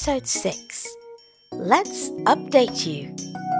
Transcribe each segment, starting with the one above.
Episode 6. Let's update you.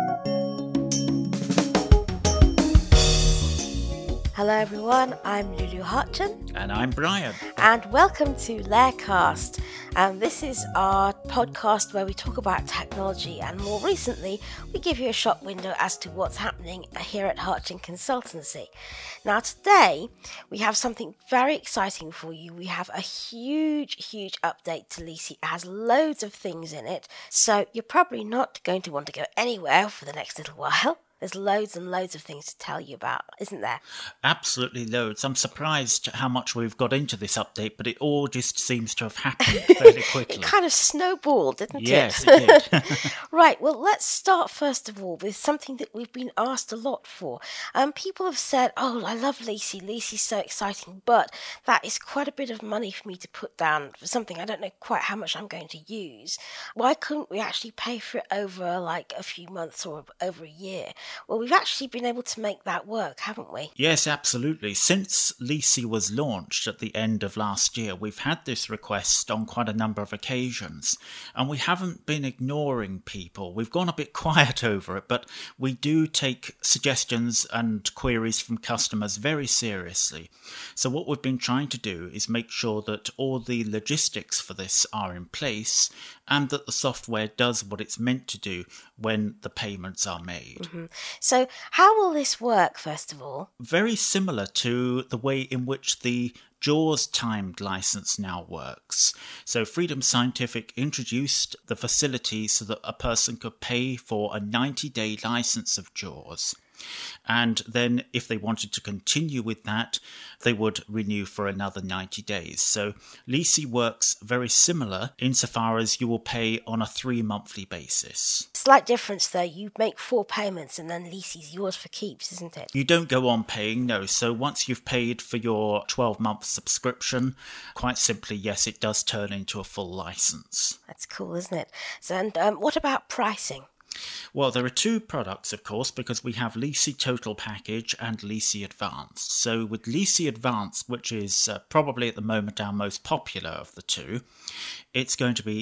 Hello everyone, I'm Lulu Hartgen. And I'm Brian. And welcome to Laircast. This is our podcast where we talk about technology, and more recently we give you a shop window as to what's happening here at Hartgen Consultancy. Now today we have something very exciting for you. We have a huge update to Lisi. It has loads of things in it, so you're probably not going to want to go anywhere for the next little while. There's loads and loads of things to tell you about, isn't there? Absolutely loads. I'm surprised how much we've got into this update, but it all just seems to have happened fairly quickly. It kind of snowballed, didn't it? Yes, it did. Right, well, let's start first of all with something that we've been asked a lot for. People have said, oh, I love Lisi. Lisi's so exciting, but that is quite a bit of money for me to put down for something I don't know quite how much I'm going to use. Why couldn't we actually pay for it over like a few months or over a year? Well, we've actually been able to make that work, haven't we? Yes, absolutely. Since Lisi was launched at the end of last year, we've had this request on quite a number of occasions, and we haven't been ignoring people. We've gone a bit quiet over it, but we do take suggestions and queries from customers very seriously. So what we've been trying to do is make sure that all the logistics for this are in place and that the software does what it's meant to do when the payments are made. Mm-hmm. So how will this work, first of all? Very similar to the way in which the JAWS timed license now works. So Freedom Scientific introduced the facility so that a person could pay for a 90-day license of JAWS. And then if they wanted to continue with that, they would renew for another 90 days. So Lisi works very similar insofar as you will pay on a 3-monthly basis. Slight difference though, you make 4 payments and then Lisi's yours for keeps, isn't it? You don't go on paying, no. So once you've paid for your 12-month subscription, quite simply, yes, it does turn into a full license. That's cool, isn't it? So, and what about pricing? Well, there are 2 products, of course, because we have Lisi Total Package and Lisi Advanced. So with Lisi Advanced, which is probably at the moment our most popular of the 2, it's going to be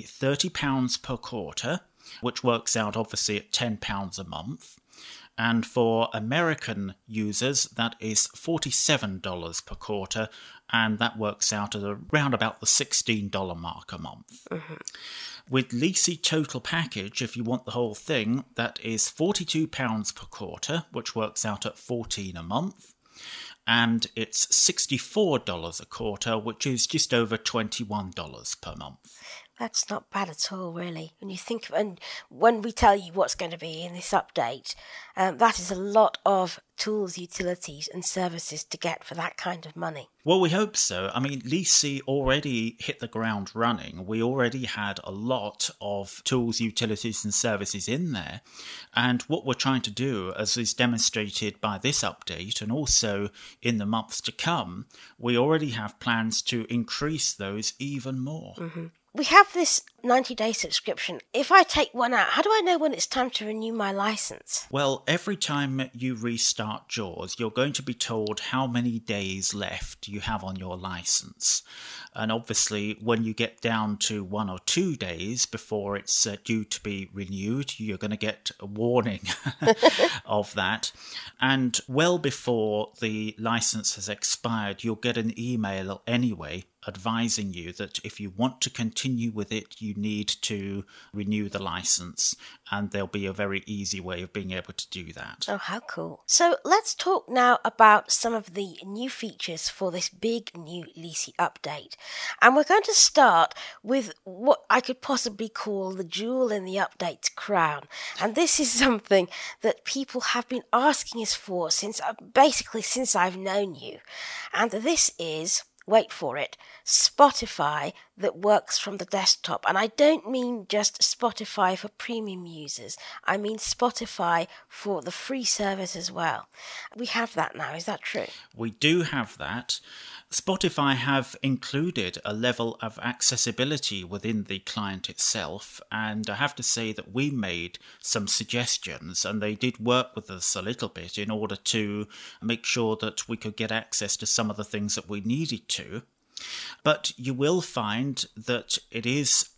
£30 per quarter, which works out obviously at £10 a month. And for American users, that is $47 per quarter, and that works out at around about the $16 mark a month. Mm-hmm. With Lisi Total Package, if you want the whole thing, that is £42 per quarter, which works out at $14 a month. And it's $64 a quarter, which is just over $21 per month. That's not bad at all, really. When you think, and when we tell you what's going to be in this update, that is a lot of tools, utilities and services to get for that kind of money. Well, we hope so. I mean, Lisi already hit the ground running. We already had a lot of tools, utilities and services in there. And what we're trying to do, as is demonstrated by this update and also in the months to come, we already have plans to increase those even more. Mm-hmm. We have this 90-day subscription. If I take one out, how do I know when it's time to renew my license? Well, every time you restart JAWS, you're going to be told how many days left you have on your license. And obviously, when you get down to 1 or 2 days before it's due to be renewed, you're going to get a warning of that. And well before the license has expired, you'll get an email anyway advising you that if you want to continue with it, you need to renew the license, and there'll be a very easy way of being able to do that. Oh, how cool. So let's talk now about some of the new features for this big new Lisi update. And we're going to start with what I could possibly call the jewel in the update's crown. And this is something that people have been asking us for since I've known you. And this is, wait for it, Spotify that works from the desktop. And I don't mean just Spotify for premium users. I mean Spotify for the free service as well. We have that now, is that true? We do have that. Spotify have included a level of accessibility within the client itself, and I have to say that we made some suggestions and they did work with us a little bit in order to make sure that we could get access to some of the things that we needed to. But you will find that it is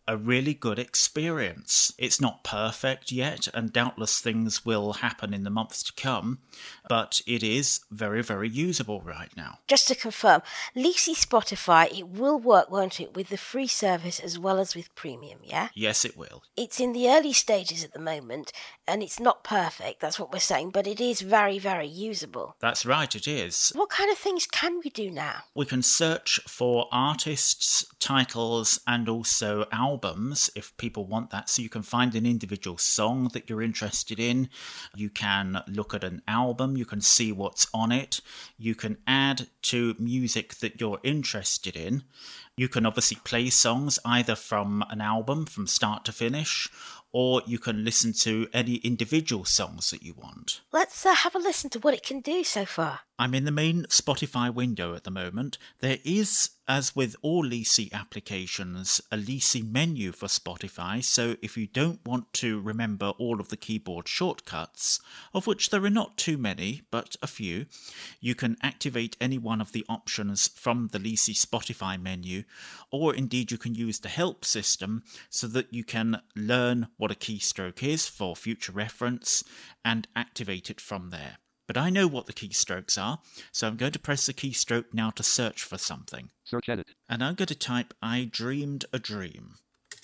a really good experience. It's not perfect yet, and doubtless things will happen in the months to come, but it is very, very usable right now. Just to confirm, Lisi Spotify, it will work, won't it, with the free service as well as with premium, yeah? Yes, it will. It's in the early stages at the moment, and it's not perfect, that's what we're saying, but it is very, very usable. That's right, it is. What kind of things can we do now? We can search for artists, titles, and also albums if people want that. So you can find an individual song that you're interested in. You can look at an album. You can see what's on it. You can add to music that you're interested in. You can obviously play songs either from an album from start to finish, or you can listen to any individual songs that you want. Let's have a listen to what it can do so far. I'm in the main Spotify window at the moment. There is, as with all Lisi applications, a Lisi menu for Spotify, so if you don't want to remember all of the keyboard shortcuts, of which there are not too many, but a few, you can activate any one of the options from the Lisi Spotify menu, or indeed you can use the help system so that you can learn what a keystroke is for future reference and activate it from there. But I know what the keystrokes are, so I'm going to press the keystroke now to search for something. Search edit. And I'm going to type I dreamed a dream.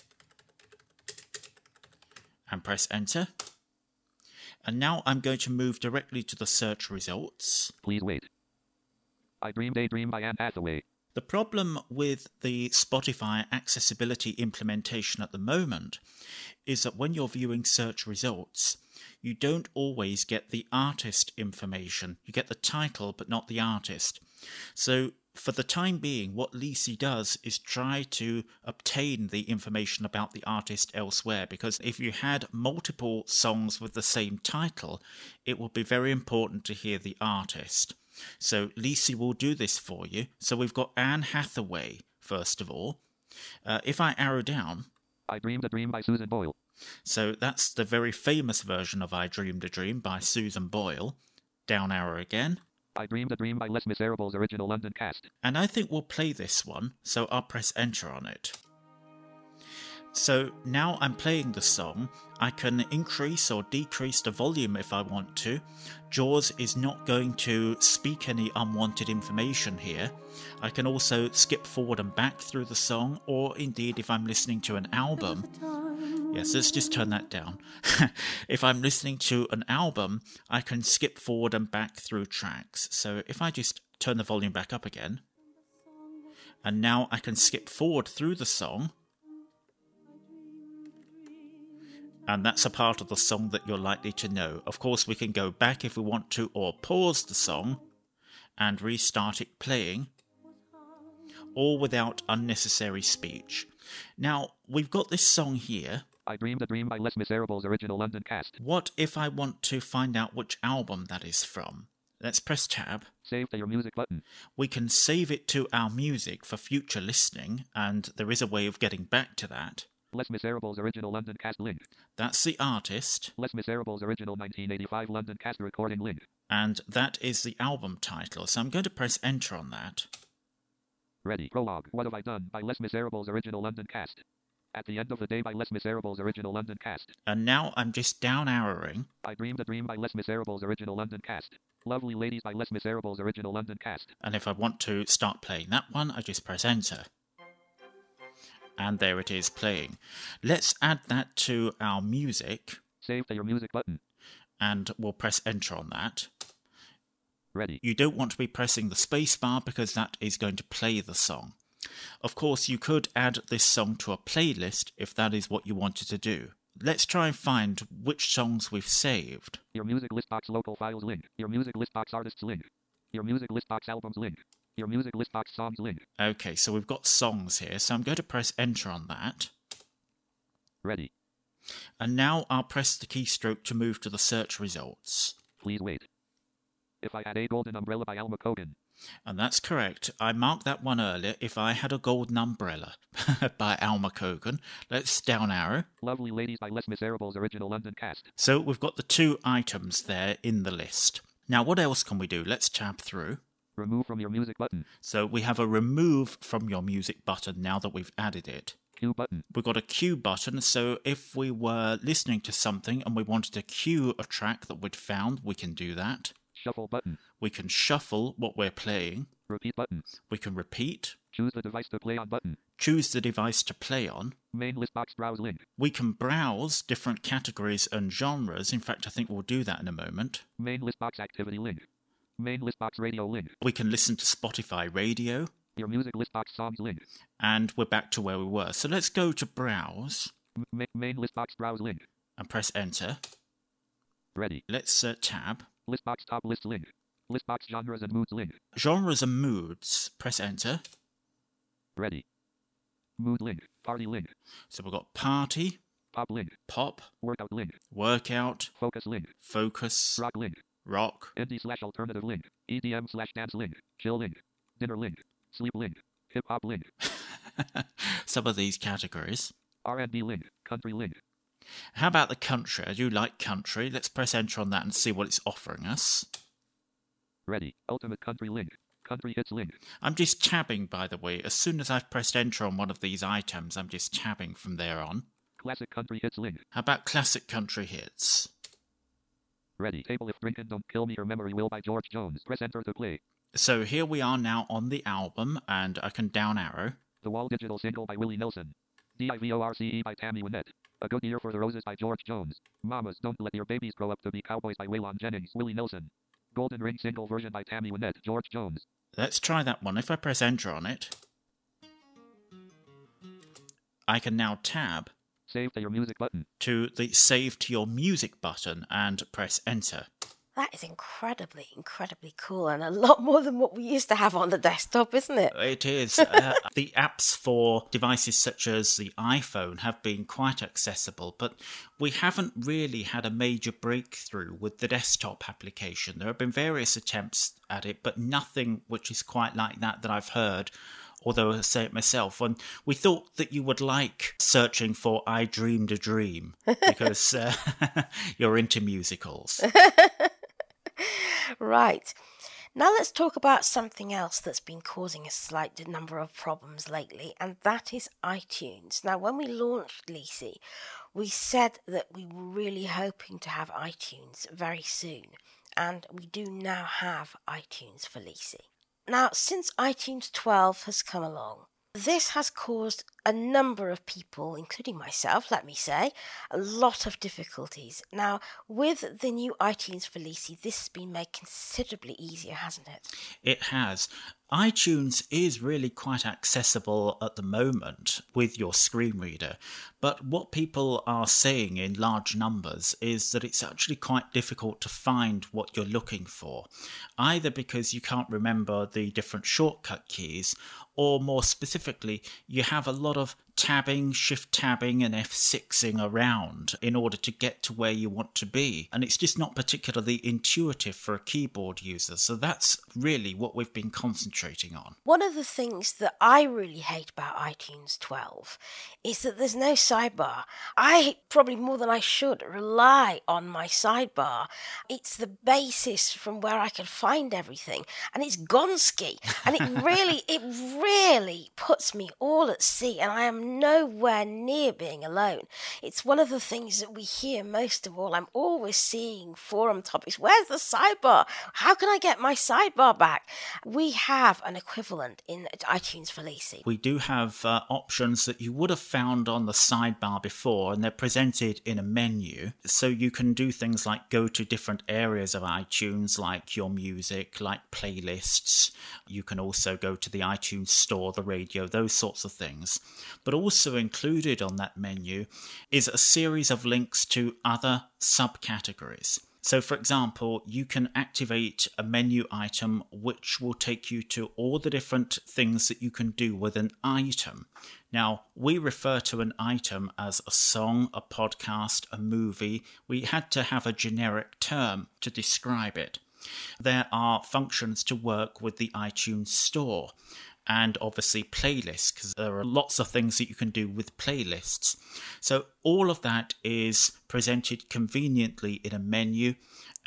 And press enter. And now I'm going to move directly to the search results. Please wait. I Dreamed a Dream by Anne Hathaway. The problem with the Spotify accessibility implementation at the moment is that when you're viewing search results, you don't always get the artist information. You get the title, but not the artist. So for the time being, what Lisi does is try to obtain the information about the artist elsewhere, because if you had multiple songs with the same title, it would be very important to hear the artist. So Lisi will do this for you. So we've got Anne Hathaway, first of all. If I arrow down... I Dreamed a Dream by Susan Boyle. So that's the very famous version of I Dreamed a Dream by Susan Boyle. Down arrow again. I Dreamed a Dream by Les Miserables original London cast. And I think we'll play this one, so I'll press enter on it. So now I'm playing the song. I can increase or decrease the volume if I want to. JAWS is not going to speak any unwanted information here. I can also skip forward and back through the song, or indeed if I'm listening to an album. Yes, let's just turn that down. If I'm listening to an album, I can skip forward and back through tracks. So if I just turn the volume back up again, and now I can skip forward through the song, and that's a part of the song that you're likely to know. Of course, we can go back if we want to, or pause the song and restart it playing, all without unnecessary speech. Now, we've got this song here. I Dreamed a Dream by Les Miserables original London cast. What if I want to find out which album that is from? Let's press tab. Save to your music button. We can save it to our music for future listening, and there is a way of getting back to that. Les Miserables original London cast link. That's the artist. Les Miserables original 1985 London cast recording link. And that is the album title, so I'm going to press enter on that. Ready. Prologue. What Have I Done by Les Miserables original London cast. At the End of the Day by Les Miserables original London cast. And now I'm just down arrowing. I Dreamed a Dream by Les Miserables original London cast. Lovely Ladies by Les Miserables original London cast. And if I want to start playing that one, I just press enter. And there it is playing. Let's add that to our music. Save to your music button. And we'll press enter on that. Ready. You don't want to be pressing the space bar because that is going to play the song. Of course, you could add this song to a playlist if that is what you wanted to do. Let's try and find which songs we've saved. Your music list box local files link. Your music list box artists link. Your music list box albums link. Your music list box songs link. Okay, so we've got songs here, so I'm going to press enter on that. Ready. And now I'll press the keystroke to move to the search results. Please wait. If I Had a Golden Umbrella by Alma Cogan. And that's correct. I marked that one earlier. If I Had a Golden Umbrella by Alma Cogan. Let's down arrow. Lovely Ladies by Les Miserables original London cast. So we've got the two items there in the list. Now what else can we do? Let's tab through. Remove from your music button. So we have a remove from your music button now that we've added it. Cue button. We've got a cue button, so if we were listening to something and we wanted to cue a track that we'd found, we can do that. Shuffle button. We can shuffle what we're playing. Repeat button. We can repeat. Choose the device to play on button. Choose the device to play on. Main list box browse link. We can browse different categories and genres. In fact, I think we'll do that in a moment. Main list box activity link. Main list box radio link. We can listen to Spotify radio. Your music list box songs link. And we're back to where we were. So let's go to browse. Main list box browse link. And press enter. Ready. Let's tab. List box top list link. List box genres and moods link. Genres and moods. Press enter. Ready. Mood link. Party link. So we've got party. Pop link. Pop. Workout link. Workout. Focus link. Focus. Rock link. Rock. Indie/alternative link. EDM/dance link. Chill link. Dinner link. Sleep link. Hip hop link. Some of these categories. R&B link. Country link. How about the country? I do like country. Let's press enter on that and see what it's offering us. Ready. Ultimate country link. Country hits link. I'm just tabbing, by the way. As soon as I've pressed enter on one of these items, I'm just tabbing from there on. Classic country hits link. How about classic country hits? Ready. Table If Drinkin' Don't Kill Me Your Memory Will by George Jones. Press enter to play. So here we are now on the album, and I can down arrow. The Wall digital single by Willie Nelson. DIVORCE by Tammy Wynette. A Good Year for the Roses by George Jones. Mamas Don't Let Your Babies Grow Up to Be Cowboys by Waylon Jennings. Willie Nelson. Golden Ring single version by Tammy Wynette. George Jones. Let's try that one. If I press enter on it, I can now tab. Save to your music button. To the save to your music button and press enter. That is incredibly, incredibly cool, and a lot more than what we used to have on the desktop, isn't it? It is. The apps for devices such as the iPhone have been quite accessible, but we haven't really had a major breakthrough with the desktop application. There have been various attempts at it, but nothing which is quite like that I've heard, although I say it myself. And we thought that you would like searching for I Dreamed a Dream, because you're into musicals. Right. Now let's talk about something else that's been causing a slight number of problems lately, and that is iTunes. Now, when we launched Lisi, we said that we were really hoping to have iTunes very soon, and we do now have iTunes for Lisi. Now, since iTunes 12 has come along, this has caused a number of people, including myself, let me say, a lot of difficulties. Now, with the new iTunes for Lisi, this has been made considerably easier, hasn't it? It has. iTunes is really quite accessible at the moment with your screen reader, but what people are saying in large numbers is that it's actually quite difficult to find what you're looking for, either because you can't remember the different shortcut keys, or more specifically, you have a lot of tabbing, shift tabbing and F6ing around in order to get to where you want to be. And it's just not particularly intuitive for a keyboard user. So that's really what we've been concentrating on. One of the things that I really hate about iTunes 12 is that there's no sidebar. I, probably more than I should, rely on my sidebar. It's the basis from where I can find everything. And it's Gonski. And it really puts me all at sea. And I am nowhere near being alone. It's one of the things that we hear most of all. I'm always seeing forum topics. Where's the sidebar? How can I get my sidebar back? We have an equivalent in iTunes for Lisi. We do have options that you would have found on the sidebar before, and they're presented in a menu. So you can do things like go to different areas of iTunes, like your music, like playlists. You can also go to the iTunes store, the radio, those sorts of things. But also included on that menu is a series of links to other subcategories. So, for example, you can activate a menu item which will take you to all the different things that you can do with an item. Now, we refer to an item as a song, a podcast, a movie. We had to have a generic term to describe it. There are functions to work with the iTunes Store, and obviously playlists, because there are lots of things that you can do with playlists. So all of that is presented conveniently in a menu,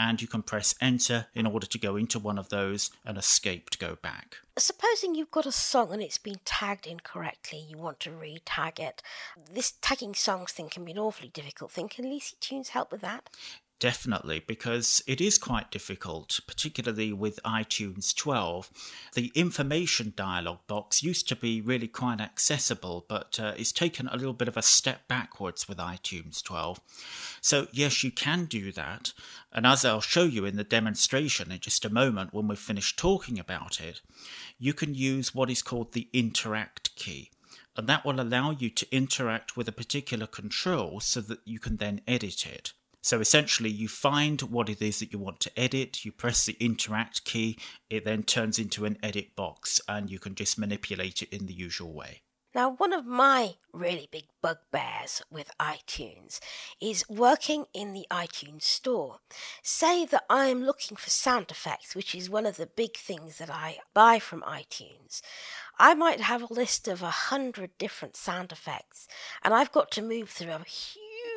and you can press enter in order to go into one of those and escape to go back. Supposing you've got a song and it's been tagged incorrectly, you want to re-tag it. This tagging songs thing can be an awfully difficult thing. Can Leasey Tunes help with that? Definitely, because it is quite difficult, particularly with iTunes 12. The information dialog box used to be really quite accessible, but it's taken a little bit of a step backwards with iTunes 12. So yes, you can do that, and as I'll show you in the demonstration in just a moment when we've finished talking about it, you can use what is called the interact key. And that will allow you to interact with a particular control so that you can then edit it. So essentially, you find what it is that you want to edit, you press the interact key, it then turns into an edit box, and you can just manipulate it in the usual way. Now, one of my really big bugbears with iTunes is working in the iTunes store. Say that I'm looking for sound effects, which is one of the big things that I buy from iTunes. I might have a list of 100 different sound effects, and I've got to move through a huge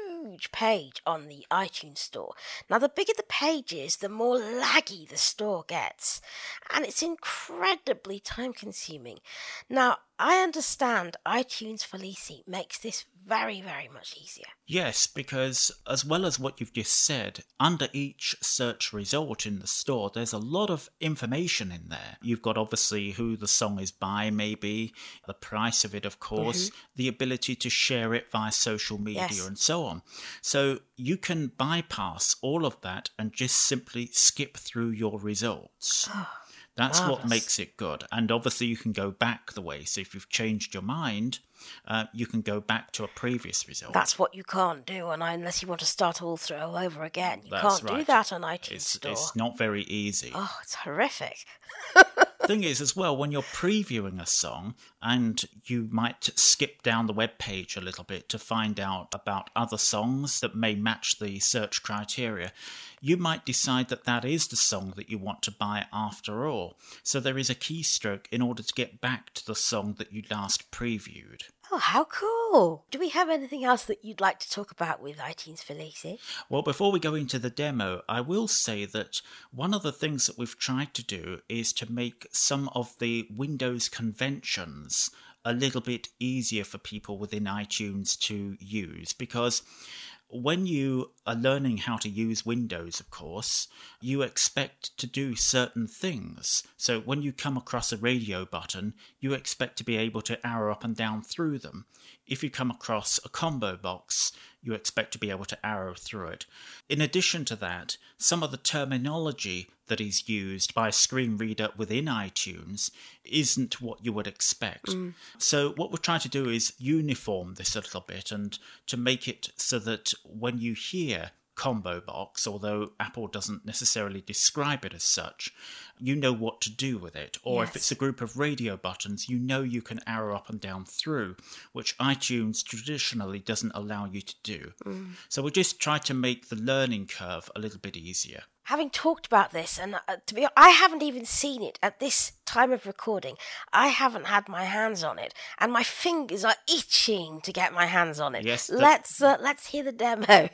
page on the iTunes store. Now, the bigger the page is, the more laggy the store gets, and it's incredibly time consuming. Now, I understand iTunes for Leasey makes this very, very much easier. Yes, because as well as what you've just said, under each search result in the store, there's a lot of information in there. You've got obviously who the song is by, maybe, the price of it, of course, the ability to share it via social media and so on. So you can bypass all of that and just simply skip through your results. That's what makes it good. And obviously you can go back the way. So if you've changed your mind, you can go back to a previous result. That's what you can't do unless you want to start all over again. You That's can't right. do that on iTunes Store. It's not very easy. Oh, it's horrific. Thing is, as well, when you're previewing a song and you might skip down the web page a little bit to find out about other songs that may match the search criteria, you might decide that that is the song that you want to buy after all. So there is a keystroke in order to get back to the song that you last previewed. Oh, how cool. Do we have anything else that you'd like to talk about with iTunes for Leasey? Well, before we go into the demo, I will say that one of the things that we've tried to do is to make some of the Windows conventions a little bit easier for people within iTunes to use, because when you are learning how to use Windows, of course, you expect to do certain things. So when you come across a radio button, you expect to be able to arrow up and down through them. If you come across a combo box, you expect to be able to arrow through it. In addition to that, some of the terminology that is used by a screen reader within iTunes isn't what you would expect. So what we're trying to do is uniform this a little bit and to make it so that when you hear combo box, although Apple doesn't necessarily describe it as such, you know what to do with it. Or if it's a group of radio buttons, you know you can arrow up and down through, which iTunes traditionally doesn't allow you to do. So we just try to make the learning curve a little bit easier. Having talked about this, and to be honest, I haven't even seen it at this time of recording. I haven't had my hands on it, and my fingers are itching to get my hands on it. Yes, let's hear the demo.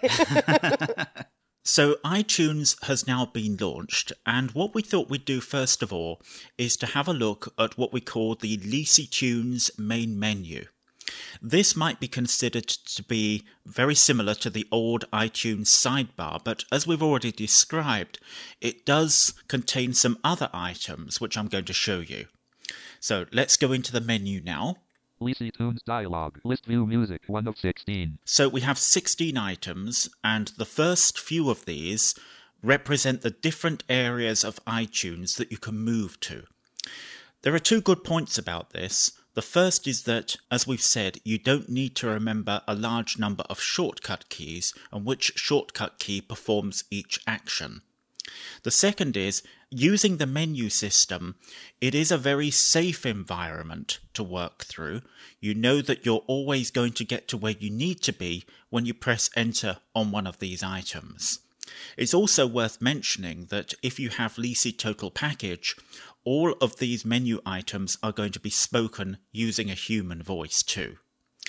So iTunes has now been launched, and what we thought we'd do first of all is to have a look at what we call the Leasey Tunes main menu. This might be considered to be very similar to the old iTunes sidebar, but as we've already described, it does contain some other items which I'm going to show you. So let's go into the menu now. Leasey Tunes dialog. List view music 1 of 16. So we have 16 items, and the first few of these represent the different areas of iTunes that you can move to. There are two good points about this. The first is that, as we've said, you don't need to remember a large number of shortcut keys and which shortcut key performs each action. The second is, using the menu system, it is a very safe environment to work through. You know that you're always going to get to where you need to be when you press enter on one of these items. It's also worth mentioning that if you have Leasey Total Package, all of these menu items are going to be spoken using a human voice too.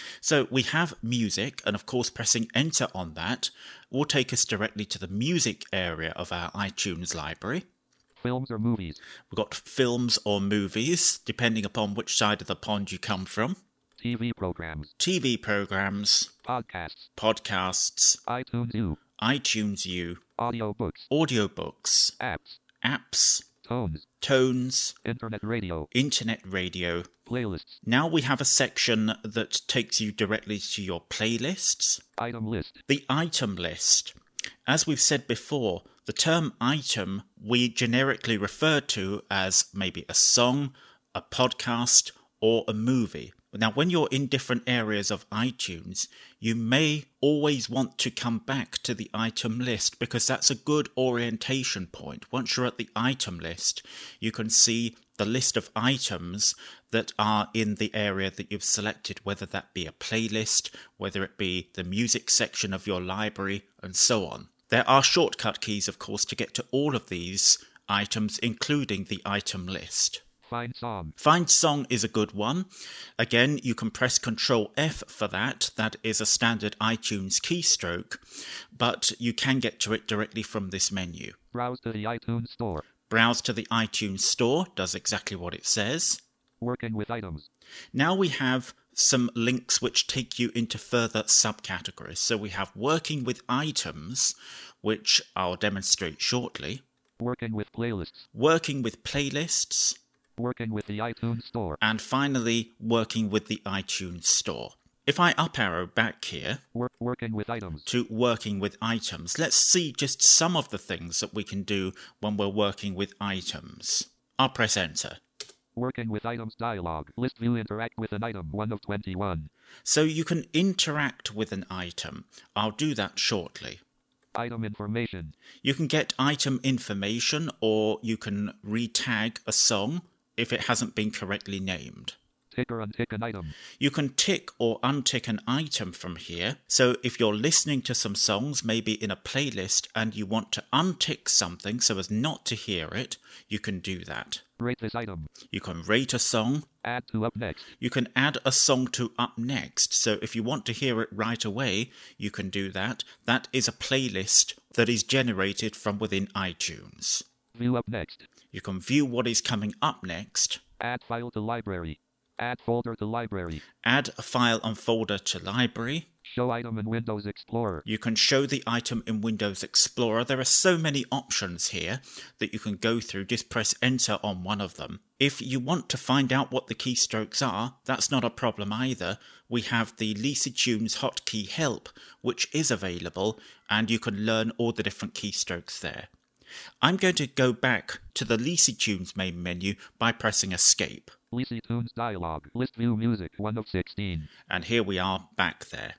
So we have music, and of course pressing enter on that will take us directly to the music area of our iTunes library. Films or movies. We've got films or movies, depending upon which side of the pond you come from. TV programs. TV programs. Podcasts. Podcasts. iTunes U. iTunes U. Audiobooks. Audiobooks. Apps. Apps. Tones. Tones. Internet radio. Internet radio. Playlists. Now we have a section that takes you directly to your playlists. Item list. The item list. As we've said before, the term item we generically refer to as maybe a song, a podcast, or a movie. Now, when you're in different areas of iTunes, you may always want to come back to the item list because that's a good orientation point. Once you're at the item list, you can see the list of items that are in the area that you've selected, whether that be a playlist, whether it be the music section of your library, and so on. There are shortcut keys, of course, to get to all of these items, including the item list. Find song. Find song is a good one. Again, you can press Ctrl F for that. That is a standard iTunes keystroke, but you can get to it directly from this menu. Browse to the iTunes Store. Browse to the iTunes Store does exactly what it says. Working with items. Now we have some links which take you into further subcategories. So we have working with items, which I'll demonstrate shortly. Working with playlists. Working with playlists. Working with the iTunes Store. And finally, working with the iTunes Store. If I up arrow back here working with items to working with items, let's see just some of the things that we can do when we're working with items. I'll press enter. Working with items dialog. List view interact with an item 1 of 21. So you can interact with an item. I'll do that shortly. Item information. You can get item information, or you can re-tag a song if it hasn't been correctly named. Tick or untick an item. You can tick or untick an item from here. So if you're listening to some songs, maybe in a playlist, and you want to untick something so as not to hear it, you can do that. Rate this item. You can rate a song. Add to up next. You can add a song to up next. So if you want to hear it right away, you can do that. That is a playlist that is generated from within iTunes. View up next. You can view what is coming up next. Add file to library. Add folder to library. Add a file and folder to library. Show item in Windows Explorer. You can show the item in Windows Explorer. There are so many options here that you can go through. Just press enter on one of them. If you want to find out what the keystrokes are, that's not a problem either. We have the LisaTunes Hotkey Help, which is available, and you can learn all the different keystrokes there. I'm going to go back to the LisaTunes main menu by pressing Escape. LisaTunes dialog. List view music 1 of 16. And here we are back there.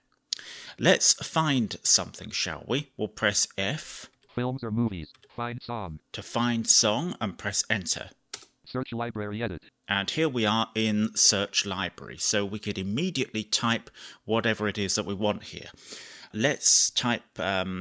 Let's find something, shall we? We'll press F. Films or movies. Find song. To find song and press enter. Search library edit. And here we are in search library. So we could immediately type whatever it is that we want here. Let's type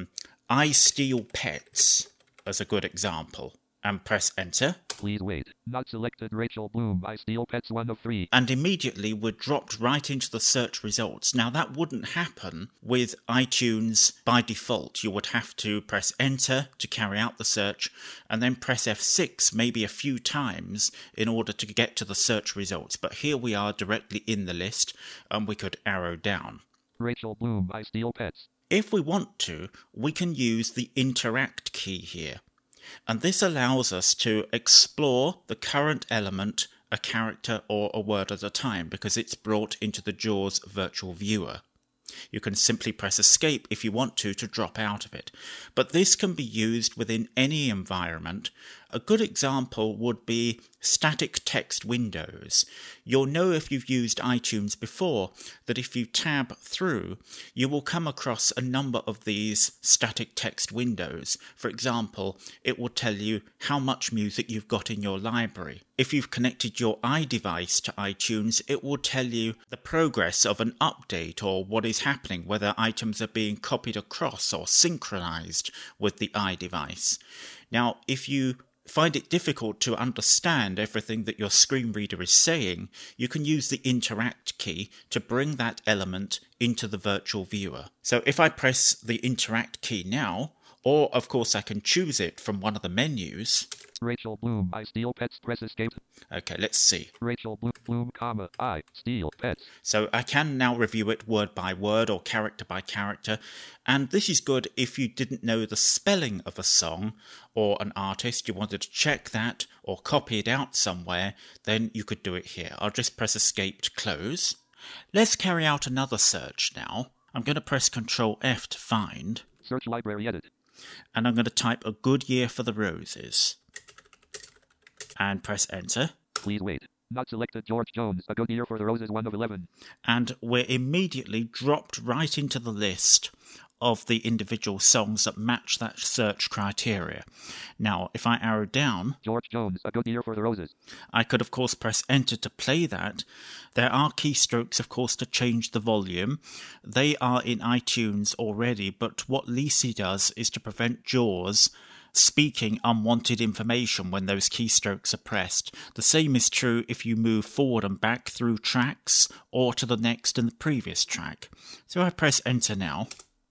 I Steal Pets as a good example. And press enter. Please wait. Not selected Rachel Bloom. I Steal Pets 1 of 3. And immediately we're dropped right into the search results. Now that wouldn't happen with iTunes by default. You would have to press enter to carry out the search and then press F6 maybe a few times in order to get to the search results. But here we are directly in the list and we could arrow down. Rachel Bloom. I Steal Pets. If we want to, we can use the interact key here. And this allows us to explore the current element, a character or a word at a time, because it's brought into the JAWS virtual viewer. You can simply press escape if you want to drop out of it. But this can be used within any environment. A good example would be static text windows. You'll know if you've used iTunes before that if you tab through, you will come across a number of these static text windows. For example, it will tell you how much music you've got in your library. If you've connected your iDevice to iTunes, it will tell you the progress of an update or what is happening, whether items are being copied across or synchronized with the iDevice. Now, if you find it difficult to understand everything that your screen reader is saying, you can use the Interact key to bring that element into the virtual viewer. So if I press the Interact key now, or of course I can choose it from one of the menus. Rachel Bloom, I steal pets, press escape. Okay, let's see. Rachel Bloom, comma, I steal pets. So I can now review it word by word or character by character, and this is good if you didn't know the spelling of a song or an artist, you wanted to check that or copy it out somewhere, then you could do it here. I'll just press escape to close. Let's carry out another search now. I'm going to press Ctrl F to find. Search library edit. And I'm going to type A Good Year for the Roses. And press enter. Please wait. Not selected. George Jones, A Good Year for the Roses, 1 of 11. And we're immediately dropped right into the list of the individual songs that match that search criteria. Now, if I arrow down, George Jones, A Good Year for the Roses. I could, of course, press enter to play that. There are keystrokes, of course, to change the volume. They are in iTunes already, but what Lisi does is to prevent JAWS speaking unwanted information when those keystrokes are pressed. The same is true if you move forward and back through tracks or to the next and the previous track. So I press enter now.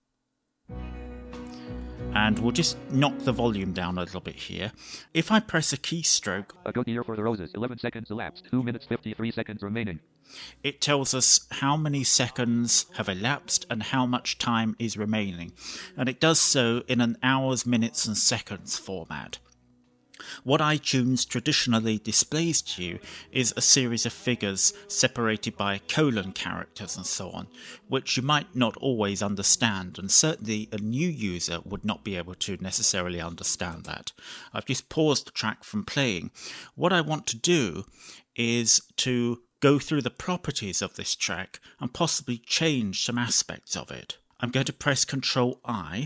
And we'll just knock the volume down a little bit here. If I press a keystroke, A Good Year for the Roses, 11 seconds elapsed, 2 minutes 53 seconds remaining. It tells us how many seconds have elapsed and how much time is remaining. And it does so in an hours, minutes and seconds format. What iTunes traditionally displays to you is a series of figures separated by colon characters and so on, which you might not always understand, and certainly a new user would not be able to necessarily understand that. I've just paused the track from playing. What I want to do is to go through the properties of this track and possibly change some aspects of it. I'm going to press Ctrl I.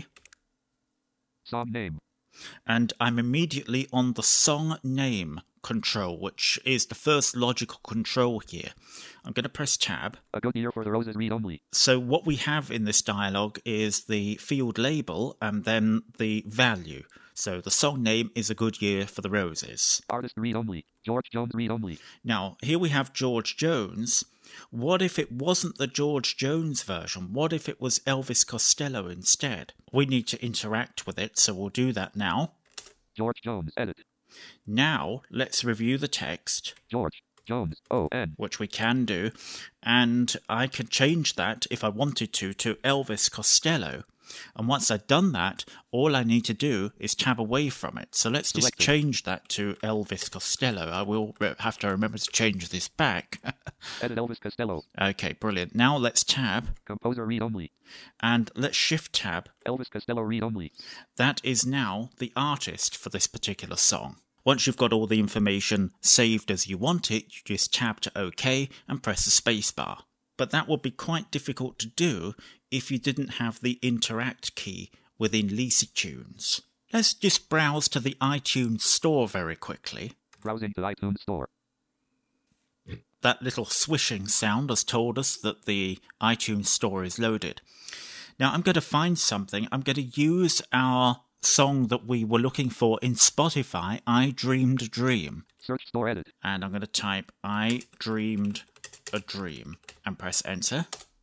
Song name. And I'm immediately on the song name control, which is the first logical control here. I'm going to press Tab. A Good Year for the Roses, read only. So what we have in this dialog is the field label and then the value. So the song name is A Good Year for the Roses. Artist, read only. George Jones, read only. Now, here we have George Jones. What if it wasn't the George Jones version? What if it was Elvis Costello instead? We need to interact with it, so we'll do that now. George Jones, edit. Now, let's review the text. George Jones, O-N. Which we can do, and I can change that, if I wanted to Elvis Costello. And once I've done that, all I need to do is tab away from it. So let's just change that to Elvis Costello. I will have to remember to change this back. Edit Elvis Costello. Okay, brilliant. Now let's tab. Composer, read only. And let's shift tab. Elvis Costello, read only. That is now the artist for this particular song. Once you've got all the information saved as you want it, you just tab to OK and press the spacebar. But that would be quite difficult to do if you didn't have the Interact key within Lisi Tunes. Let's just browse to the iTunes Store very quickly. Browsing to iTunes Store. That little swishing sound has told us that the iTunes Store is loaded. Now I'm going to find something. I'm going to use our song that we were looking for in Spotify, I Dreamed a Dream. Search Store edit. And I'm going to type I Dreamed a Dream and press enter.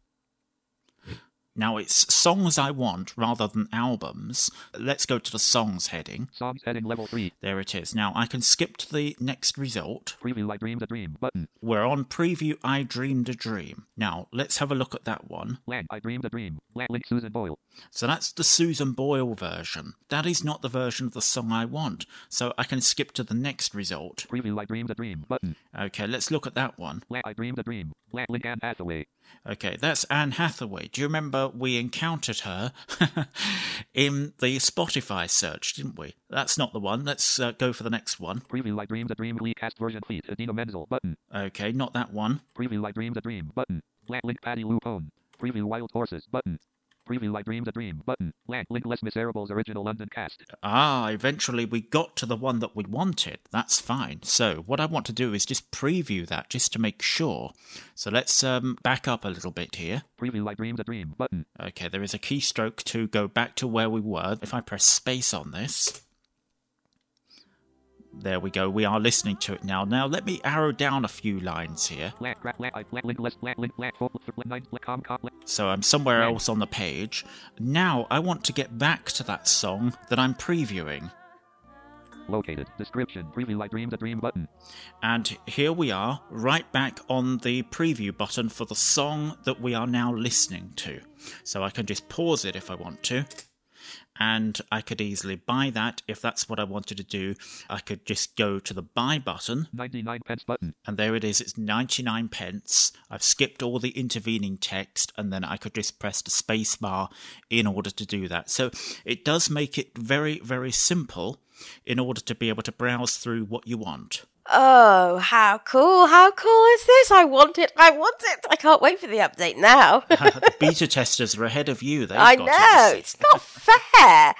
Now it's songs I want rather than albums. Let's go to the songs heading. Songs heading level 3. There it is. Now I can skip to the next result. Preview I Dreamed a Dream button. We're on Preview I Dreamed a Dream. Now let's have a look at that one. Lang I Dreamed a Dream. Link Susan Boyle. So that's the Susan Boyle version. That is not the version of the song I want. So I can skip to the next result. Preview I Dreamed a Dream button. Okay, let's look at that one. I Dreamed a Dream. Link Anne Hathaway. Okay, that's Anne Hathaway. Do you remember we encountered her in the Spotify search, didn't we? That's not the one. Let's go for the next one. Preview I Dreamed a Dream Glee cast version feat. Idina Menzel button. Okay, not that one. Preview I Dreamed a Dream button. Link Patty Lou Pone. Preview Wild Horses button. Preview I Dreamed a Dream button. Link Les Miserables original London cast. Eventually we got to the one that we wanted. That's fine. So what I want to do is just preview that just to make sure. So let's back up a little bit here. Preview I Dreamed a Dream button. Okay, there is a keystroke to go back to where we were. If I press space on this. There we go. We are listening to it now. Now, let me arrow down a few lines here. So I'm somewhere else on the page. Now, I want to get back to that song that I'm previewing. Located. Description. Preview I Dreamed a Dream button. And here we are, right back on the preview button for the song that we are now listening to. So I can just pause it if I want to. And I could easily buy that. If that's what I wanted to do, I could just go to the buy button. 99 pence button. And there it is, it's 99 pence. I've skipped all the intervening text, and then I could just press the space bar in order to do that. So it does make it very, very simple in order to be able to browse through what you want. Oh, how cool. How cool is this? I want it. I can't wait for the update now. The beta testers are ahead of you. I know. It's not fair.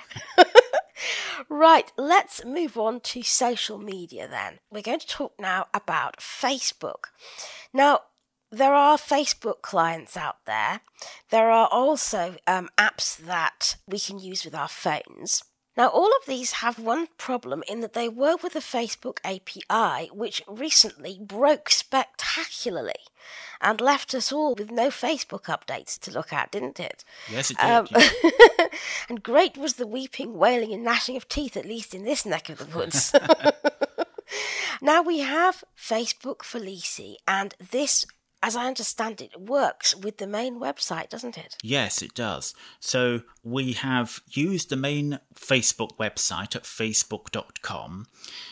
Right, let's move on to social media then. We're going to talk now about Facebook. Now, there are Facebook clients out there. There are also apps that we can use with our phones. Now, all of these have one problem in that they work with the Facebook API, which recently broke spectacularly and left us all with no Facebook updates to look at, didn't it? Yes, it did. Yeah. And great was the weeping, wailing and gnashing of teeth, at least in this neck of the woods. Now we have Facebook for Lisi, and this, as I understand it, works with the main website, doesn't it? Yes, it does. So we have used the main Facebook website at facebook.com,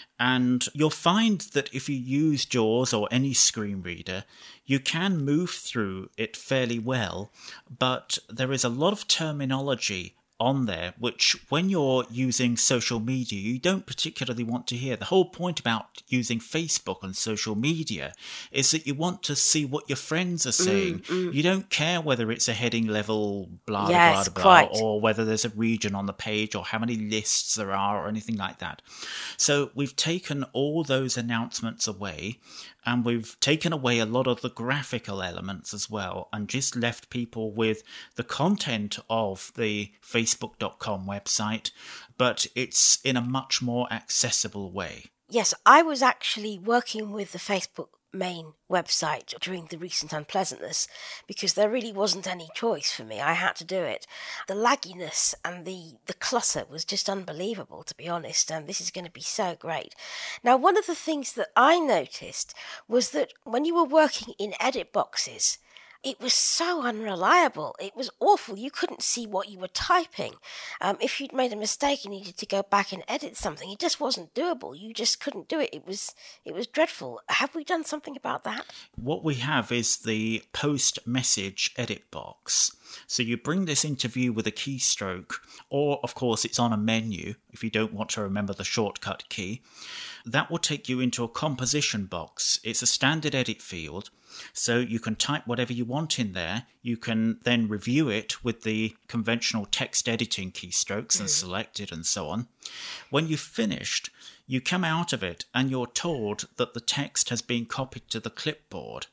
and you'll find that if you use JAWS or any screen reader, you can move through it fairly well, but there is a lot of terminology on there, which when you're using social media, you don't particularly want to hear. The whole point about using Facebook and social media is that you want to see what your friends are saying. You don't care whether it's a heading level, blah, Yes, blah, blah, quite. or whether there's a region on the page or how many lists there are or anything like that. So we've taken all those announcements away, and we've taken away a lot of the graphical elements as well, and just left people with the content of the Facebook.com website, but it's in a much more accessible way. Yes, I was actually working with the Facebook main website during the recent unpleasantness because there really wasn't any choice for me. I had to do it. The lagginess and the clutter was just unbelievable, to be honest, and this is going to be so great. Now, one of the things that I noticed was that when you were working in edit boxes, it was so unreliable. It was awful. You couldn't see what you were typing. If you'd made a mistake and needed to go back and edit something, it just wasn't doable. You just couldn't do it. It was dreadful. Have we done something about that? What we have is the post message edit box. So you bring this into view with a keystroke, or of course it's on a menu if you don't want to remember the shortcut key. That will take you into a composition box. It's a standard edit field, so you can type whatever you want in there. You can then review it with the conventional text editing keystrokes and select it and so on. When you've finished, you come out of it and you're told that the text has been copied to the clipboard.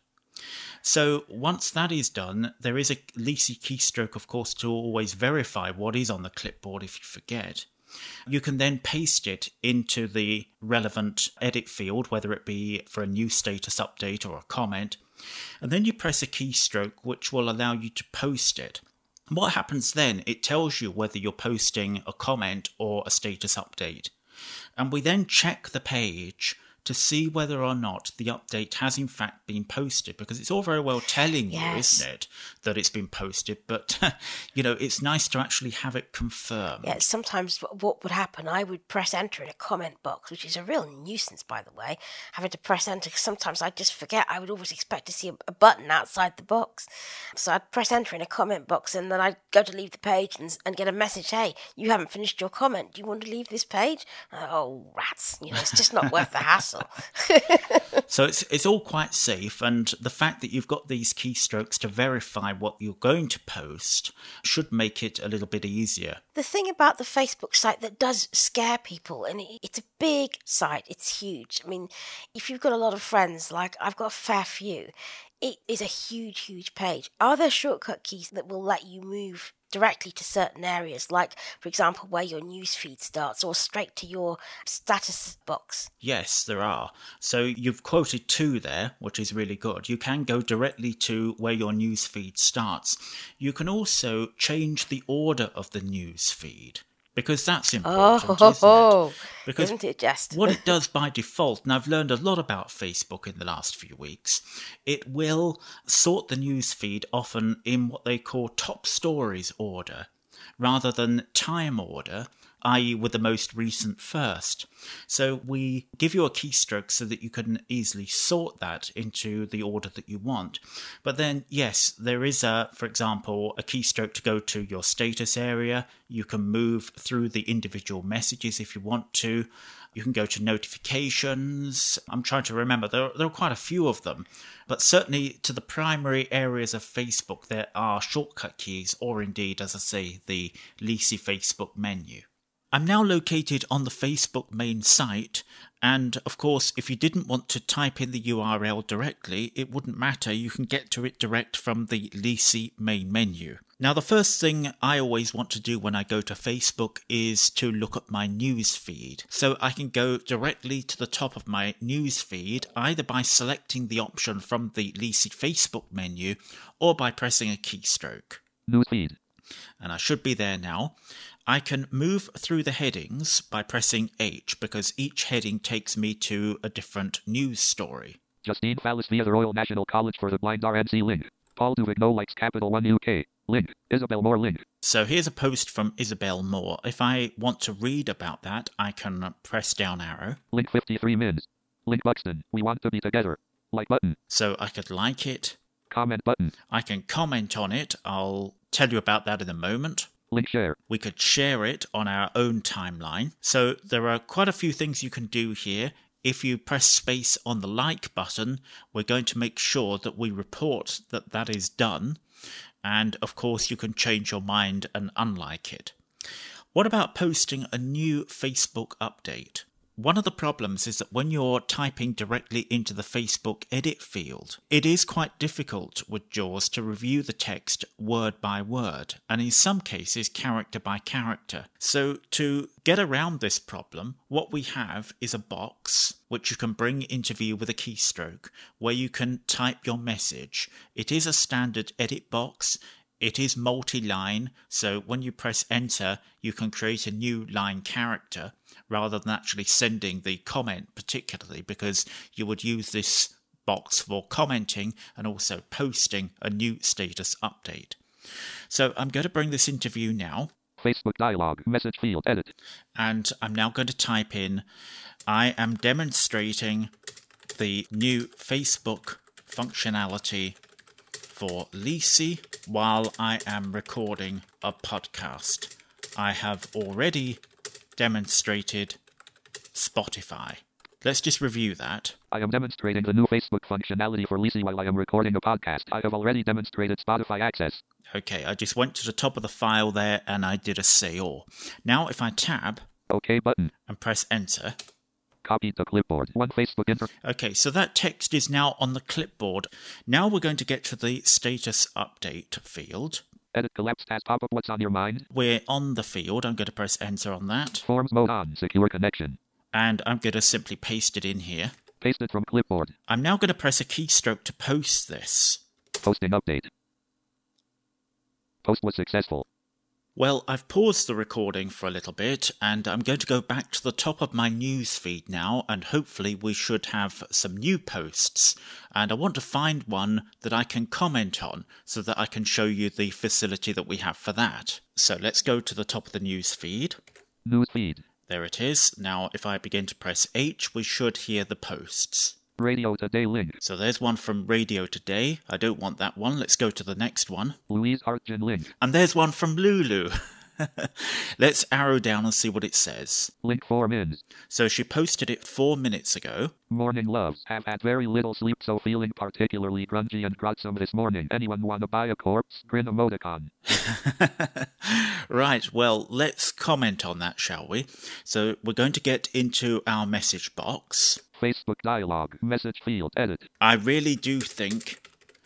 So once that is done, there is a Lisi keystroke, of course, to always verify what is on the clipboard if you forget. You can then paste it into the relevant edit field, whether it be for a new status update or a comment, and then you press a keystroke which will allow you to post it. What happens then? It tells you whether you're posting a comment or a status update. And we then check the page to see whether or not the update has in fact been posted, because it's all very well telling you, isn't it, that it's been posted, but it's nice to actually have it confirmed. Yeah, sometimes what would happen, I would press enter in a comment box, which is a real nuisance, by the way, having to press enter, because sometimes I just forget. I would always expect to see a button outside the box. So I'd press enter in a comment box, and then I'd go to leave the page and get a message, hey, you haven't finished your comment. Do you want to leave this page? Oh, rats. It's just not worth the hassle. So it's all quite safe, and the fact that you've got these keystrokes to verify what you're going to post should make it a little bit easier. The thing about the Facebook site that does scare people, and it's a big site, it's huge. I mean, if you've got a lot of friends, like I've got a fair few, it is a huge, huge page. Are there shortcut keys that will let you move directly to certain areas, like, for example, where your newsfeed starts, or straight to your status box? Yes, there are. So you've quoted 2 there, which is really good. You can go directly to where your newsfeed starts. You can also change the order of the newsfeed, because that's important, isn't it? Because isn't it just? what it does by default, and I've learned a lot about Facebook in the last few weeks, it will sort the newsfeed often in what they call top stories order, rather than time order, i.e. with the most recent first. So we give you a keystroke so that you can easily sort that into the order that you want. But then, yes, there is, for example, a keystroke to go to your status area. You can move through the individual messages if you want to. You can go to notifications. I'm trying to remember. There are quite a few of them. But certainly to the primary areas of Facebook, there are shortcut keys, or indeed, as I say, the Lisi Facebook menu. I'm now located on the Facebook main site, and of course, if you didn't want to type in the URL directly, it wouldn't matter. You can get to it direct from the Lisi main menu. Now, the first thing I always want to do when I go to Facebook is to look at my news feed. So I can go directly to the top of my news feed, either by selecting the option from the Lisi Facebook menu or by pressing a keystroke. News feed. And I should be there now. I can move through the headings by pressing H, because each heading takes me to a different news story. Justine Fallis via the Royal National College for the Blind RNC link. Paul Duvigneau likes Capital One UK. Link. Isabel Moore link. So here's a post from Isabel Moore. If I want to read about that, I can press down arrow. Link 53 mins. Link Buxton. We want to be together. Like button. So I could like it. Comment button. I can comment on it. I'll tell you about that in a moment. Link share. We could share it on our own timeline. So there are quite a few things you can do here. If you press space on the like button, we're going to make sure that we report that that is done. And of course, you can change your mind and unlike it. What about posting a new Facebook update? One of the problems is that when you're typing directly into the Facebook edit field, it is quite difficult with JAWS to review the text word by word, and in some cases character by character. So to get around this problem, what we have is a box which you can bring into view with a keystroke, where you can type your message. It is a standard edit box. It is multi-line, so when you press enter, you can create a new line character rather than actually sending the comment particularly, because you would use this box for commenting and also posting a new status update. So I'm going to bring this into view now. Facebook dialog, message field, edit. And I'm now going to type in, I am demonstrating the new Facebook functionality for Lisi while I am recording a podcast. I have already demonstrated Spotify. Let's just review that. I am demonstrating the new Facebook functionality for Lisi while I am recording a podcast. I have already demonstrated Spotify access. Okay, I just went to the top of the file there and I did a say all. Now if I tab OK button and press enter. Copy to clipboard. One Facebook Okay, so that text is now on the clipboard. Now we're going to get to the status update field. Edit collapsed as pop-up. What's on your mind? We're on the field. I'm going to press enter on that. Forms mode on. Secure connection. And I'm going to simply paste it in here. Paste it from clipboard. I'm now going to press a keystroke to post this. Posting update. Post was successful. Well, I've paused the recording for a little bit, and I'm going to go back to the top of my news feed now, and hopefully we should have some new posts. And I want to find one that I can comment on, so that I can show you the facility that we have for that. So let's go to the top of the news feed. News feed. There it is. Now, if I begin to press H, we should hear the posts. Radio Today link. So there's one from Radio Today. I don't want that one. Let's go to the next one. Louise Artgen link. And there's one from Lulu. Let's arrow down and see what it says. Link 4 mins. So she posted it 4 minutes ago. Morning loves. Have had very little sleep, so feeling particularly grungy and grotesome this morning. Anyone want to buy a corpse? Grin emoticon. Right, well, let's comment on that, shall we? So we're going to get into our message box. Facebook dialog, message field, edit. I really do think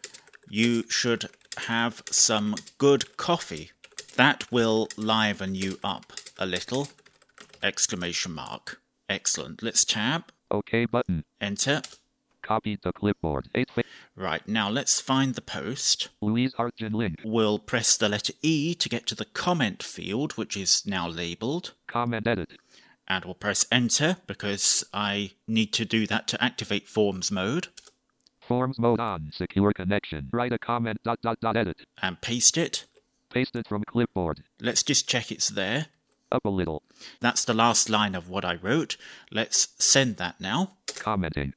you should have some good coffee. That will liven you up a little. ! Excellent. Let's tab. OK button. Enter. Copy to clipboard. Right, now let's find the post. Louise Artgen link. We'll press the letter E to get to the comment field, which is now labelled. Comment edit. And we'll press enter because I need to do that to activate Forms mode. Forms mode on. Secure connection. Write a comment ... edit. And paste it. Paste it from clipboard. Let's just check it's there. Up a little. That's the last line of what I wrote. Let's send that now. Commenting.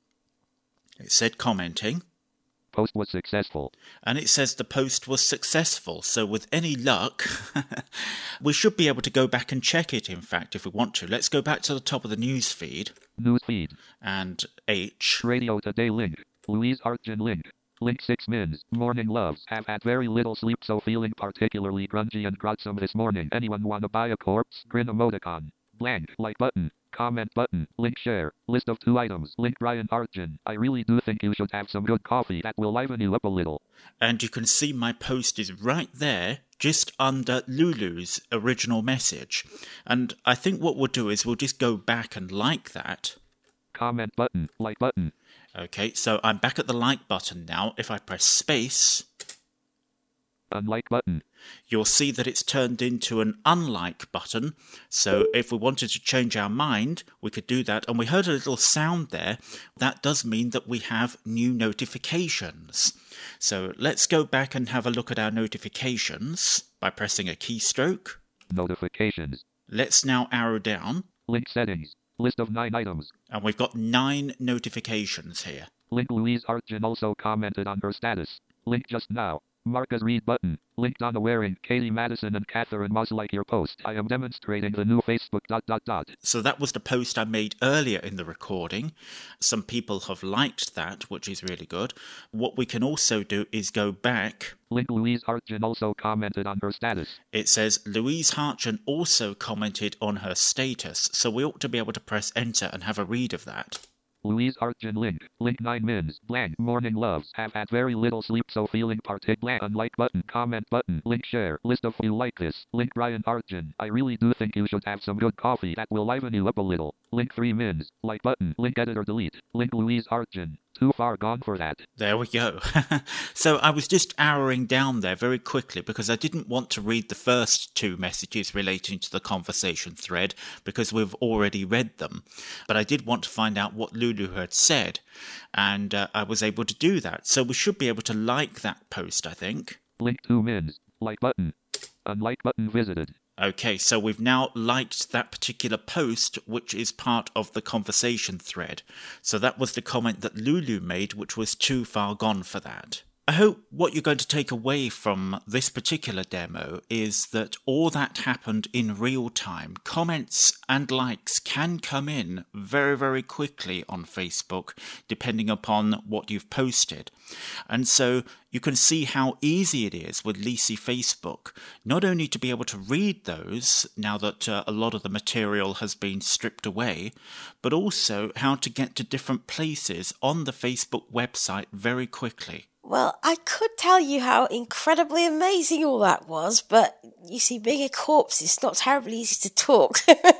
It said commenting. Post was successful. And it says the post was successful. So with any luck, we should be able to go back and check it, in fact, if we want to. Let's go back to the top of the news feed. News feed. And H. Radio Today link. Louise Artgen link. Link 6 mins. Morning loves. Have had very little sleep, so feeling particularly grungy and gruesome this morning. Anyone wanna buy a corpse? Grin emoticon. Blank. Like button. Comment button. Link share. List of 2 items. Link Brian Artgen. I really do think you should have some good coffee. That will liven you up a little. And you can see my post is right there, just under Lulu's original message. And I think what we'll do is we'll just go back and like that. Comment button. Like button. Okay, so I'm back at the like button now. If I press space, unlike button, you'll see that it's turned into an unlike button. So if we wanted to change our mind, we could do that. And we heard a little sound there. That does mean that we have new notifications. So let's go back and have a look at our notifications by pressing a keystroke. Notifications. Let's now arrow down. Link settings. List of 9 items. And we've got 9 notifications here. Link Louise Artgen also commented on her status. Link just now. Mark as read button. Link Donna Waring, Katie Madison and Catherine Moss like your post. I am demonstrating the new Facebook ... So that was the post I made earlier in the recording. Some people have liked that, which is really good. What we can also do is go back. Link Louise Artgen also commented on her status. It says Louise Artgen also commented on her status. So we ought to be able to press enter and have a read of that. Louise Artgen link. Link 9 mins. Blank. Morning loves. Have had very little sleep, so feeling blank. Unlike button. Comment button. Link share. List of you like this. Link Brian Artgen. I really do think you should have some good coffee. That will liven you up a little. Link 3 mins. Like button. Link editor delete. Link Louise Artgen. Too far gone for that. There we go. So I was just arrowing down there very quickly because I didn't want to read the first 2 messages relating to the conversation thread because we've already read them. But I did want to find out what Lulu had said, and I was able to do that. So we should be able to like that post, I think. Link 2 mins. Like button. Unlike button visited. Okay, so we've now liked that particular post, which is part of the conversation thread. So that was the comment that Lulu made, which was too far gone for that. I hope what you're going to take away from this particular demo is that all that happened in real time. Comments and likes can come in very, very quickly on Facebook, depending upon what you've posted. And so you can see how easy it is with Leasey Facebook, not only to be able to read those now that a lot of the material has been stripped away, but also how to get to different places on the Facebook website very quickly. Well, I could tell you how incredibly amazing all that was, but you see, being a corpse, it's not terribly easy to talk.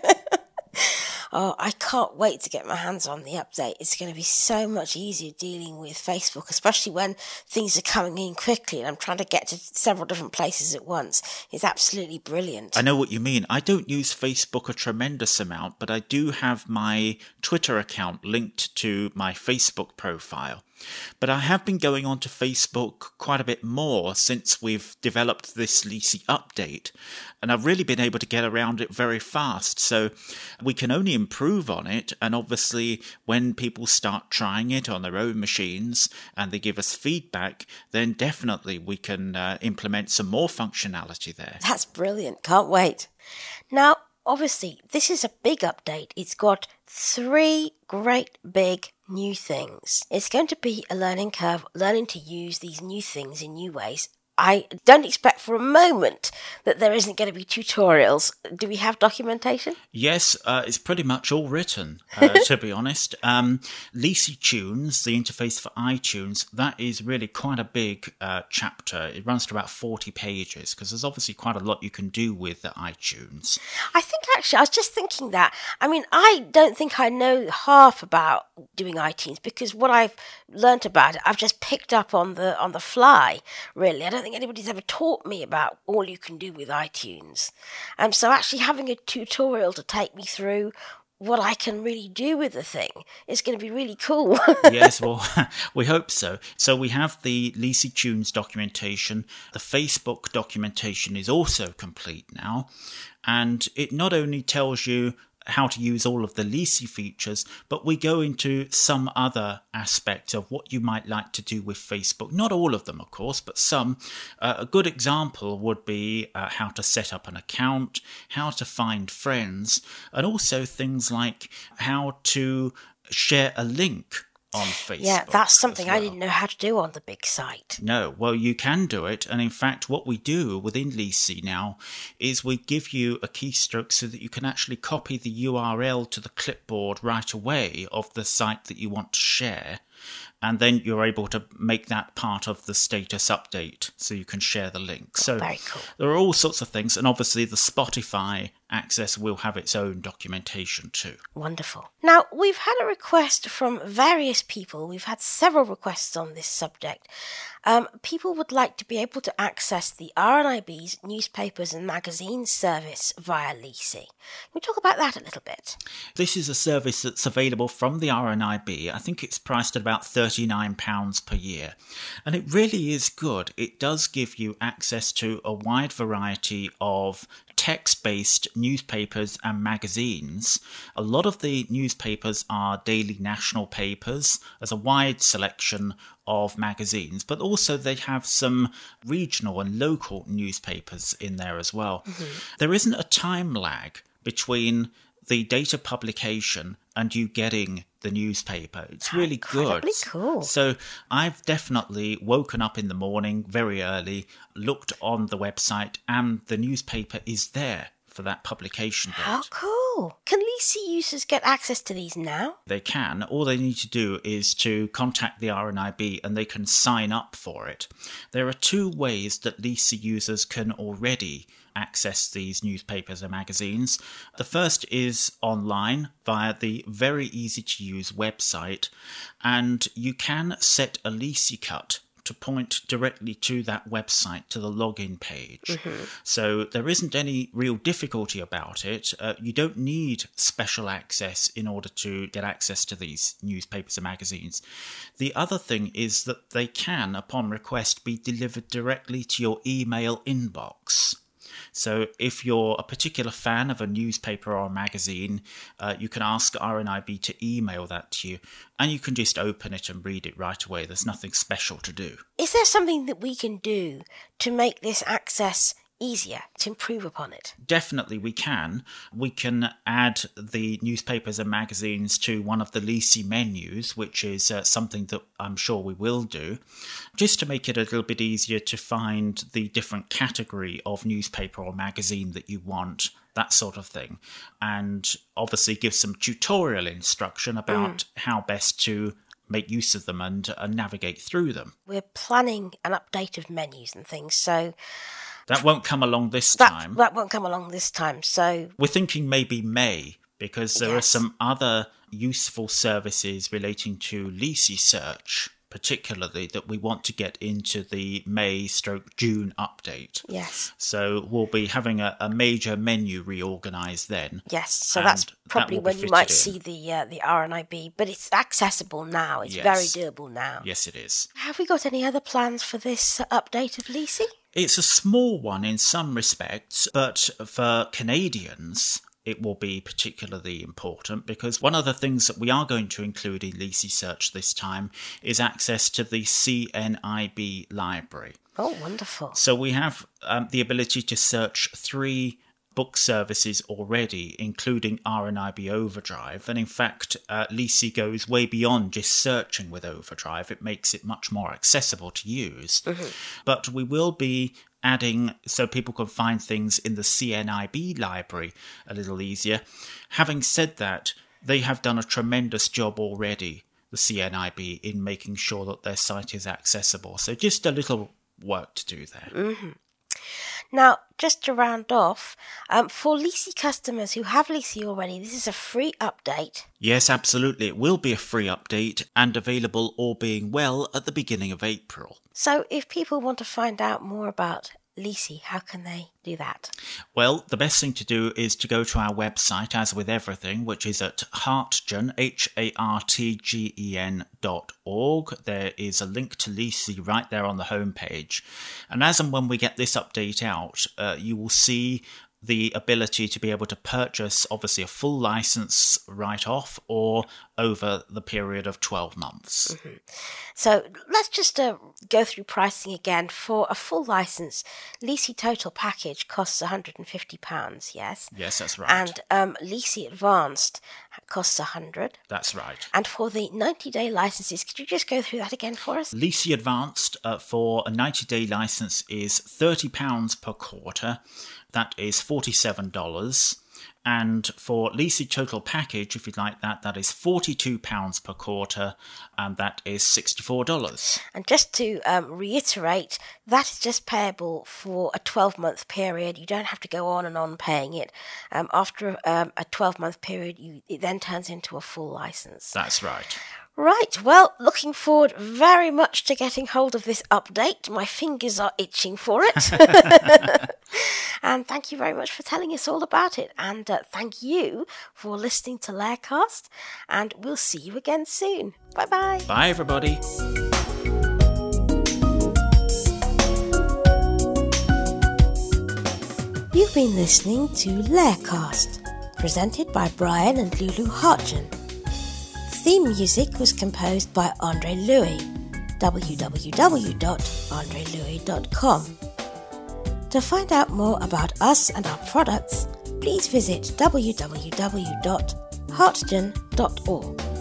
Oh, I can't wait to get my hands on the update. It's going to be so much easier dealing with Facebook, especially when things are coming in quickly and I'm trying to get to several different places at once. It's absolutely brilliant. I know what you mean. I don't use Facebook a tremendous amount, but I do have my Twitter account linked to my Facebook profile. But I have been going on to Facebook quite a bit more since we've developed this Leasey update, and I've really been able to get around it very fast, so we can only improve on it, and obviously when people start trying it on their own machines and they give us feedback, then definitely we can implement some more functionality there. That's brilliant. Can't wait. Now, obviously, this is a big update. It's got 3 great big new things. It's going to be a learning curve, learning to use these new things in new ways. I don't expect for a moment that there isn't going to be tutorials. Do we have documentation? Yes, it's pretty much all written, to be honest. Leasy Tunes, the interface for iTunes, that is really quite a big chapter. It runs to about 40 pages because there's obviously quite a lot you can do with iTunes. I think actually, I was just thinking that. I mean, I don't think I know half about doing iTunes because what I've learnt about it, I've just picked up on the fly, really. I don't think anybody's ever taught me about all you can do with iTunes. So actually having a tutorial to take me through what I can really do with the thing is going to be really cool. Yes, well, we hope so. So we have the Leasy Tunes documentation. The Facebook documentation is also complete now. And it not only tells you how to use all of the Leasy features, but we go into some other aspects of what you might like to do with Facebook. Not all of them, of course, but some. A good example would be how to set up an account, how to find friends, and also things like how to share a link on Facebook. Yeah, that's something well. I didn't know how to do on the big site. No, well, you can do it. And in fact, what we do within Leasy now is we give you a keystroke so that you can actually copy the URL to the clipboard right away of the site that you want to share. And then you're able to make that part of the status update so you can share the link. So very cool. There are all sorts of things. And obviously the Spotify access will have its own documentation too. Wonderful. Now, we've had a request from various people. We've had several requests on this subject. People would like to be able to access the RNIB's newspapers and magazines service via Leasy. Can we talk about that a little bit? This is a service that's available from the RNIB. I think it's priced at about £39 per year. And it really is good. It does give you access to a wide variety of text-based newspapers and magazines. A lot of the newspapers are daily national papers. There's a wide selection of magazines, but also they have some regional and local newspapers in there as well. Mm-hmm. There isn't a time lag between the data publication and you getting the newspaper. It's really good. Cool. So I've definitely woken up in the morning very early, looked on the website, and the newspaper is there for that publication date. How cool. Can Leasy users get access to these now? They can. All they need to do is to contact the RNIB and they can sign up for it. There are two ways that Leasy users can already access these newspapers and magazines. The first is online via the very easy to use website, and you can set a Leasy cut to point directly to that website, to the login page. Mm-hmm. So there isn't any real difficulty about it. You don't need special access in order to get access to these newspapers and magazines. The other thing is that they can, upon request, be delivered directly to your email inbox. So if you're a particular fan of a newspaper or a magazine, you can ask RNIB to email that to you, and you can just open it and read it right away. There's nothing special to do. Is there something that we can do to make this access easier, to improve upon it? Definitely we can. We can add the newspapers and magazines to one of the Leasy menus, which is something that I'm sure we will do, just to make it a little bit easier to find the different category of newspaper or magazine that you want, that sort of thing. And obviously give some tutorial instruction about how best to make use of them and navigate through them. We're planning an update of menus and things, so that won't come along this time. That won't come along this time, so we're thinking maybe May, because there are some other useful services relating to Leasy Search, particularly, that we want to get into the May/June update. Yes. So we'll be having a major menu reorganised then. Yes, so that's probably when you might see the RNIB, but it's accessible now. It's very doable now. Yes, it is. Have we got any other plans for this update of Leasy? It's a small one in some respects, but for Canadians, it will be particularly important because one of the things that we are going to include in Leasy Search this time is access to the CNIB library. Oh, wonderful. So we have the ability to search 3 book services already, including RNIB Overdrive. And in fact, Leasey goes way beyond just searching with Overdrive. It makes it much more accessible to use. But we will be adding so people can find things in the CNIB library a little easier. Having said that, they have done a tremendous job already, the CNIB, in making sure that their site is accessible. So just a little work to do there. Now, just to round off, for Leasey customers who have Leasey already, this is a free update. Yes, absolutely. It will be a free update and available, all being well, at the beginning of April. So if people want to find out more about Leasey, how can they do that? Well, the best thing to do is to go to our website, as with everything, which is at Hartgen, HARTGEN.org. There is a link to Leasey right there on the homepage. And as and when we get this update out, you will see the ability to be able to purchase, obviously, a full license right off or over the period of 12 months. So let's just go through pricing again. For a full license, Leasey Total Package costs £150, yes? Yes, that's right. And Leasey Advanced costs £100. That's right. And for the 90-day licenses, could you just go through that again for us? Leasey Advanced for a 90-day license is £30 per quarter. That is $47. And for Leasey Total Package, if you'd like that, that is £42 per quarter, and that is $64. And just to reiterate, that is just payable for a 12-month period. You don't have to go on and on paying it. After a 12-month period, it then turns into a full license. That's right. Right, well, looking forward very much to getting hold of this update. My fingers are itching for it. And thank you very much for telling us all about it. And thank you for listening to Laircast. And we'll see you again soon. Bye-bye. Bye, everybody. You've been listening to Laircast, presented by Brian and Lulu Hartgen. Theme music was composed by Andre Louis, www.andrelouis.com. To find out more about us and our products, please visit www.hartgen.org.